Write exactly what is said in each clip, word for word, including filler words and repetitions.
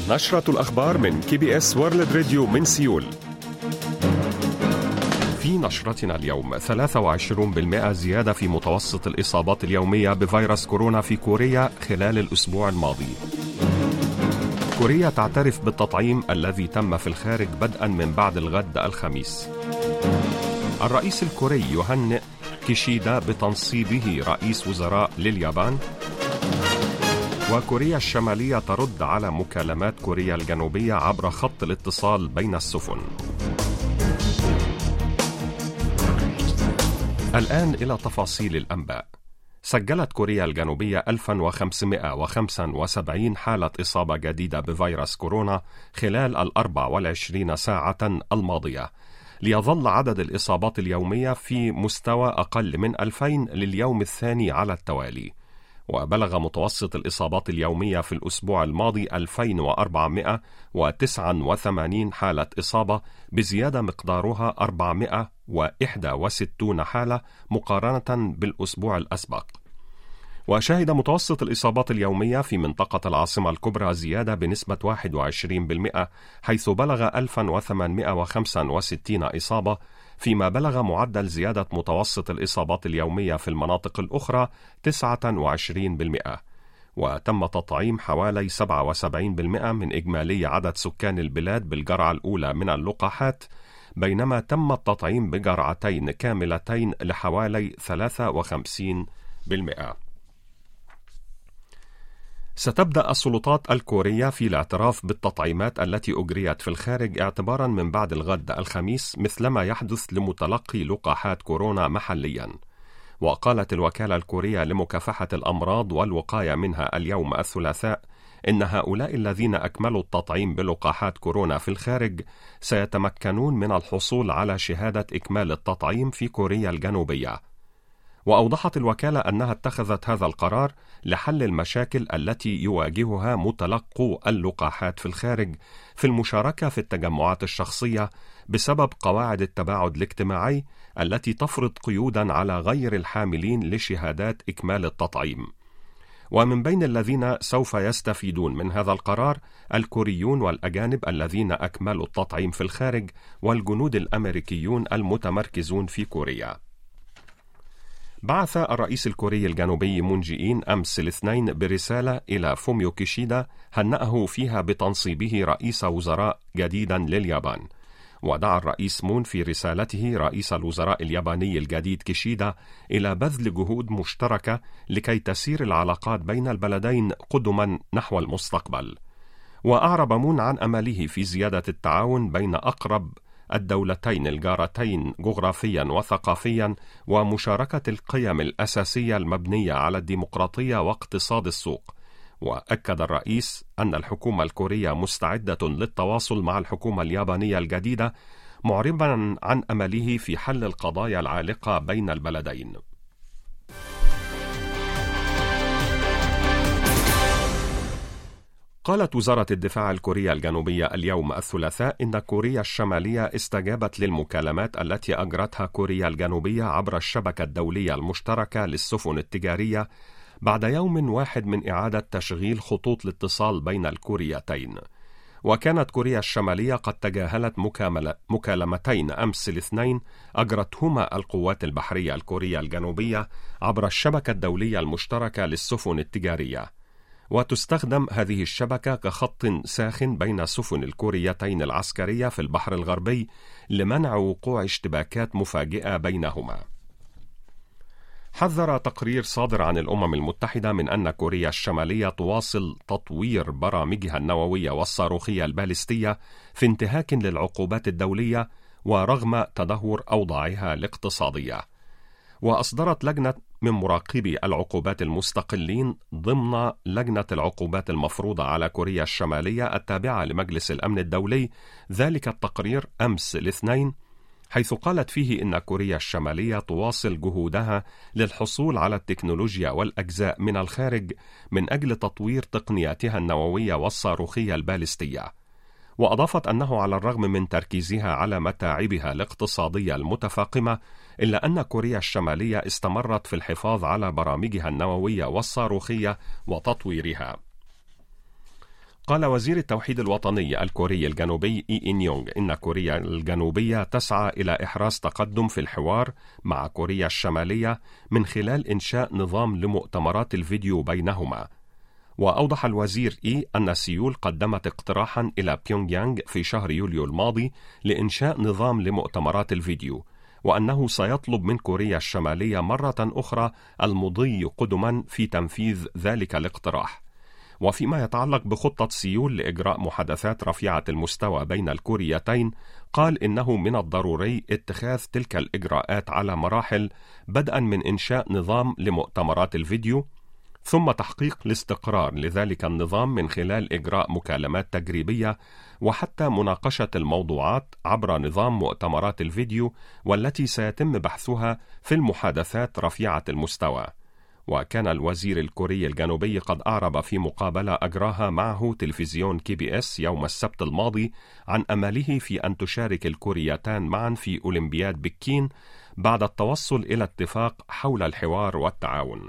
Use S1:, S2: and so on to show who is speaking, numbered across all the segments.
S1: نشرة الأخبار من كي بي إس وورلد راديو من سيول. في نشرتنا اليوم ثلاثة وعشرين بالمئة زيادة في متوسط الإصابات اليومية بفيروس كورونا في كوريا خلال الأسبوع الماضي. كوريا تعترف بالتطعيم الذي تم في الخارج بدءا من بعد الغد الخميس. الرئيس الكوري يهنئ كيشيدا بتنصيبه رئيس وزراء لليابان. وكوريا الشمالية ترد على مكالمات كوريا الجنوبية عبر خط الاتصال بين السفن. الآن إلى تفاصيل الأنباء. سجلت كوريا الجنوبية ألف وخمسمائة وخمسة وسبعين حالة إصابة جديدة بفيروس كورونا خلال الأربع والعشرين ساعة الماضية، ليظل عدد الإصابات اليومية في مستوى أقل من ألفين لليوم الثاني على التوالي. وبلغ متوسط الإصابات اليومية في الأسبوع الماضي ألفين وأربعمائة وتسعة وثمانين حالة إصابة، بزيادة مقدارها أربعمائة وواحد وستين حالة مقارنة بالأسبوع الأسبق. وشهد متوسط الإصابات اليومية في منطقة العاصمة الكبرى زيادة بنسبة واحد وعشرين بالمئة، حيث بلغ ألف وثمانمائة وخمسة وستين إصابة، فيما بلغ معدل زيادة متوسط الإصابات اليومية في المناطق الأخرى تسعة وعشرين بالمئة. وتم تطعيم حوالي سبعة وسبعين بالمئة من إجمالي عدد سكان البلاد بالجرعة الأولى من اللقاحات، بينما تم التطعيم بجرعتين كاملتين لحوالي ثلاثة وخمسين بالمئة. ستبدأ السلطات الكورية في الاعتراف بالتطعيمات التي أجريت في الخارج اعتبارا من بعد الغد الخميس، مثلما يحدث لمتلقي لقاحات كورونا محليا. وقالت الوكالة الكورية لمكافحة الأمراض والوقاية منها اليوم الثلاثاء إن هؤلاء الذين أكملوا التطعيم بلقاحات كورونا في الخارج سيتمكنون من الحصول على شهادة إكمال التطعيم في كوريا الجنوبية. وأوضحت الوكالة أنها اتخذت هذا القرار لحل المشاكل التي يواجهها متلقو اللقاحات في الخارج في المشاركة في التجمعات الشخصية بسبب قواعد التباعد الاجتماعي التي تفرض قيودا على غير الحاملين لشهادات إكمال التطعيم. ومن بين الذين سوف يستفيدون من هذا القرار الكوريون والأجانب الذين أكملوا التطعيم في الخارج والجنود الأمريكيون المتمركزون في كوريا. بعث الرئيس الكوري الجنوبي مون جي إن أمس الاثنين برسالة إلى فوميو كيشيدا هنأه فيها بتنصيبه رئيس وزراء جديدا لليابان. ودعا الرئيس مون في رسالته رئيس الوزراء الياباني الجديد كيشيدا إلى بذل جهود مشتركة لكي تسير العلاقات بين البلدين قدما نحو المستقبل. وأعرب مون عن أمله في زيادة التعاون بين أقرب الدولتين الجارتين جغرافيا وثقافيا، ومشاركة القيم الأساسية المبنية على الديمقراطية واقتصاد السوق. وأكد الرئيس أن الحكومة الكورية مستعدة للتواصل مع الحكومة اليابانية الجديدة، معربا عن أمله في حل القضايا العالقة بين البلدين. قالت وزارة الدفاع الكورية الجنوبية اليوم الثلاثاء إن كوريا الشمالية استجابت للمكالمات التي أجرتها كوريا الجنوبية عبر الشبكة الدولية المشتركة للسفن التجارية بعد يوم واحد من إعادة تشغيل خطوط الاتصال بين الكوريتين. وكانت كوريا الشمالية قد تجاهلت مكالمتين أمس الاثنين أجرتهما القوات البحرية الكورية الجنوبية عبر الشبكة الدولية المشتركة للسفن التجارية. وتستخدم هذه الشبكة كخط ساخن بين سفن الكوريتين العسكرية في البحر الغربي لمنع وقوع اشتباكات مفاجئة بينهما. حذر تقرير صادر عن الأمم المتحدة من أن كوريا الشمالية تواصل تطوير برامجها النووية والصاروخية البالستية في انتهاك للعقوبات الدولية ورغم تدهور أوضاعها الاقتصادية. وأصدرت لجنة من مراقبي العقوبات المستقلين ضمن لجنة العقوبات المفروضة على كوريا الشمالية التابعة لمجلس الأمن الدولي ذلك التقرير أمس الاثنين، حيث قالت فيه إن كوريا الشمالية تواصل جهودها للحصول على التكنولوجيا والأجزاء من الخارج من أجل تطوير تقنياتها النووية والصاروخية البالستية. وأضافت أنه على الرغم من تركيزها على متاعبها الاقتصادية المتفاقمة، إلا أن كوريا الشمالية استمرت في الحفاظ على برامجها النووية والصاروخية وتطويرها. قال وزير التوحيد الوطني الكوري الجنوبي إي إن يونغ إن كوريا الجنوبية تسعى إلى إحراز تقدم في الحوار مع كوريا الشمالية من خلال إنشاء نظام لمؤتمرات الفيديو بينهما. وأوضح الوزير إي أن سيول قدمت اقتراحا إلى بيونغ يانغ في شهر يوليو الماضي لإنشاء نظام لمؤتمرات الفيديو، وأنه سيطلب من كوريا الشمالية مرة أخرى المضي قدما في تنفيذ ذلك الاقتراح. وفيما يتعلق بخطة سيول لإجراء محادثات رفيعة المستوى بين الكوريتين، قال إنه من الضروري اتخاذ تلك الإجراءات على مراحل، بدءا من إنشاء نظام لمؤتمرات الفيديو، ثم تحقيق الاستقرار لذلك النظام من خلال إجراء مكالمات تجريبية، وحتى مناقشة الموضوعات عبر نظام مؤتمرات الفيديو والتي سيتم بحثها في المحادثات رفيعة المستوى. وكان الوزير الكوري الجنوبي قد أعرب في مقابلة أجراها معه تلفزيون كي بي إس يوم السبت الماضي عن أمله في أن تشارك الكوريتان معا في أولمبياد بكين بعد التوصل إلى اتفاق حول الحوار والتعاون.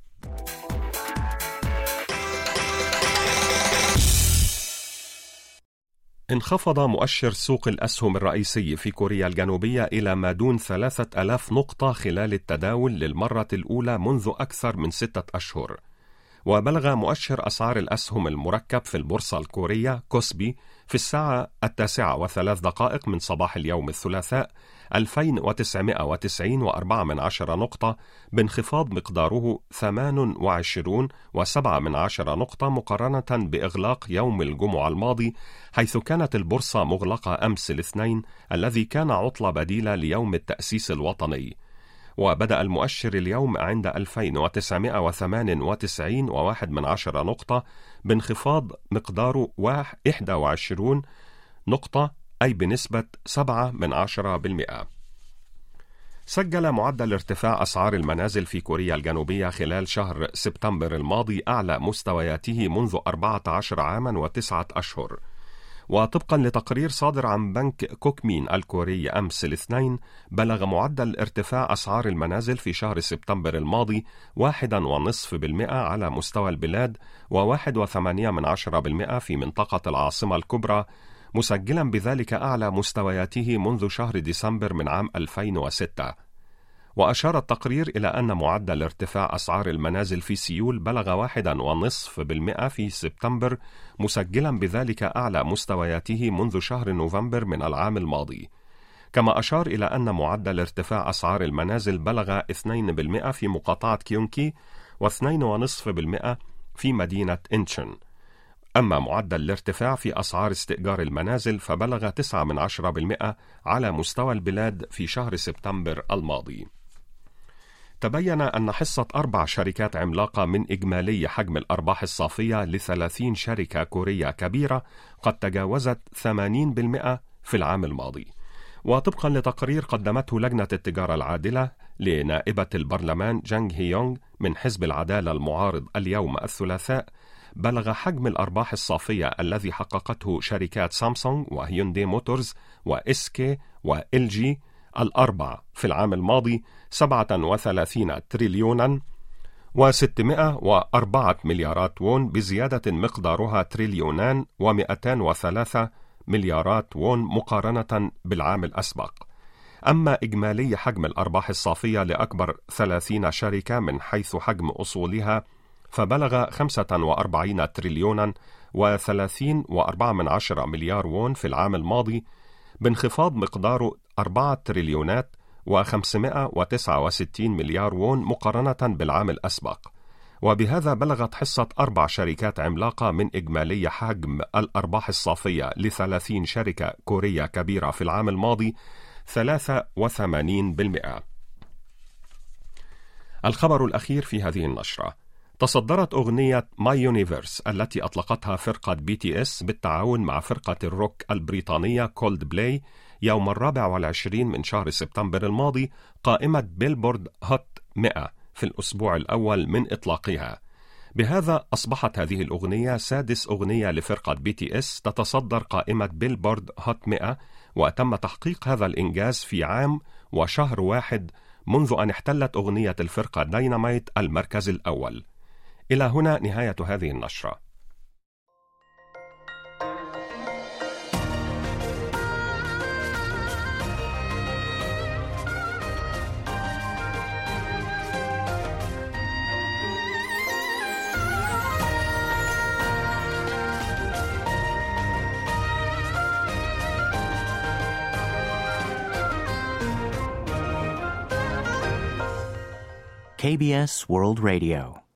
S1: انخفض مؤشر سوق الأسهم الرئيسي في كوريا الجنوبية إلى ما دون ثلاثة آلاف نقطة خلال التداول للمرة الأولى منذ أكثر من ستة أشهر. وبلغ مؤشر أسعار الأسهم المركب في البورصة الكورية كوسبي في الساعة التاسعة وثلاث دقائق من صباح اليوم الثلاثاء ألفين وتسعمائة وتسعين فاصلة أربعة من عشرة نقطة، بانخفاض مقداره ثمانية وعشرين فاصلة سبعة من عشرة نقطة مقارنة بإغلاق يوم الجمعة الماضي، حيث كانت البورصة مغلقة أمس الاثنين الذي كان عطلة بديلة ليوم التأسيس الوطني. وبدأ المؤشر اليوم عند ألفين وتسعمائة وثمانية وتسعين فاصلة واحد من عشرة نقطة بانخفاض مقداره واحد وعشرين نقطة، أي بنسبة سبعة من عشرة بالمئة. سجل معدل ارتفاع أسعار المنازل في كوريا الجنوبية خلال شهر سبتمبر الماضي أعلى مستوياته منذ أربعة عشر عاما وتسعة أشهر. وطبقا لتقرير صادر عن بنك كوكمين الكوري أمس الاثنين، بلغ معدل ارتفاع أسعار المنازل في شهر سبتمبر الماضي واحدا ونصف بالمئة على مستوى البلاد، وواحد وثمانية من عشرة بالمئة في منطقة العاصمة الكبرى، مسجلا بذلك أعلى مستوياته منذ شهر ديسمبر من عام ألفين وستة. وأشار التقرير إلى أن معدل ارتفاع أسعار المنازل في سيول بلغ واحدا ونصف بالمئة في سبتمبر، مسجلا بذلك أعلى مستوياته منذ شهر نوفمبر من العام الماضي. كما أشار إلى أن معدل ارتفاع أسعار المنازل بلغ اثنين بالمئة في مقاطعة كيونكي واثنين ونصف بالمئة في مدينة إنشون. أما معدل الارتفاع في أسعار استئجار المنازل فبلغ تسعة من عشرة بالمئة على مستوى البلاد في شهر سبتمبر الماضي. تبين أن حصة أربع شركات عملاقة من إجمالي حجم الأرباح الصافية لثلاثين شركة كورية كبيرة قد تجاوزت ثمانين بالمئة في العام الماضي. وطبقا لتقرير قدمته لجنة التجارة العادلة لنائبة البرلمان جانغ هيونغ من حزب العدالة المعارض اليوم الثلاثاء، بلغ حجم الأرباح الصافية الذي حققته شركات سامسونج وهيوندي موتورز وإسكي وإل جي الأربع في العام الماضي سبعة وثلاثين تريليونا وستمائة وأربعة مليارات وون، بزيادة مقدارها تريليونان ومئتان وثلاثة مليارات وون مقارنة بالعام الأسبق. أما إجمالي حجم الأرباح الصافية لأكبر ثلاثين شركة من حيث حجم أصولها فبلغ خمسة وأربعين تريليونا وثلاثين وأربعة من عشرة مليار وون في العام الماضي، بانخفاض مقداره أربعة تريليونات وخمسمائة وتسعة وستين مليار وون مقارنة بالعام الأسبق. وبهذا بلغت حصة أربع شركات عملاقة من إجمالي حجم الأرباح الصافية لثلاثين شركة كورية كبيرة في العام الماضي ثلاثة وثمانين بالمئة. الخبر الأخير في هذه النشرة: تصدرت أغنية ماي يونيفرس التي أطلقتها فرقة بي تي إس بالتعاون مع فرقة الروك البريطانية كولد بلاي يوم الرابع والعشرين من شهر سبتمبر الماضي قائمة بيلبورد هوت مئة في الأسبوع الأول من إطلاقها. بهذا أصبحت هذه الأغنية سادس أغنية لفرقة بي تي إس تتصدر قائمة بيلبورد هوت مئة، وتم تحقيق هذا الإنجاز في عام وشهر واحد منذ أن احتلت أغنية الفرقة دايناميت المركز الأول. إلى هنا نهاية هذه النشرة.
S2: كي بي إس World Radio.